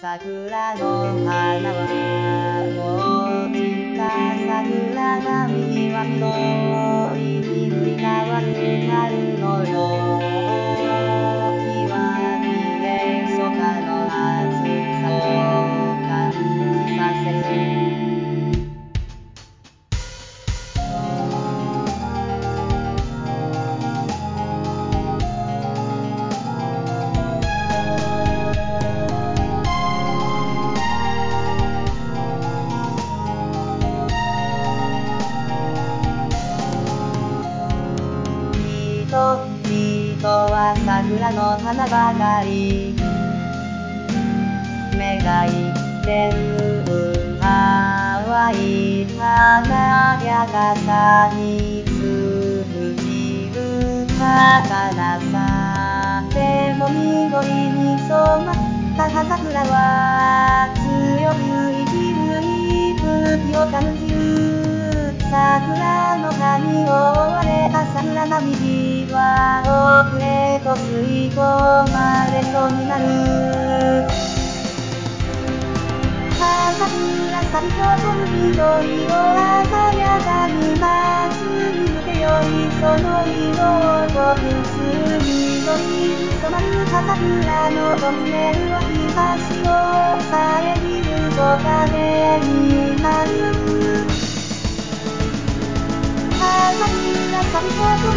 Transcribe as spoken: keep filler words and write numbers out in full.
桜の花は落ちた桜並木は緑に塗り変わる春のよ日は見え初夏の暑さを感じさせる人は桜の花ばかり願いてる淡い華やかさに通じる儚さでも緑に染まった葉桜は強く生きる息吹を感じる桜の葉に覆われた桜並木は奥へと吸い込まれそうになる葉桜咲き誇る緑を鮮やかに夏に向けよいその色を濃くする緑に染まる葉桜のトンネルは東を遮る木陰になる葉桜咲き誇る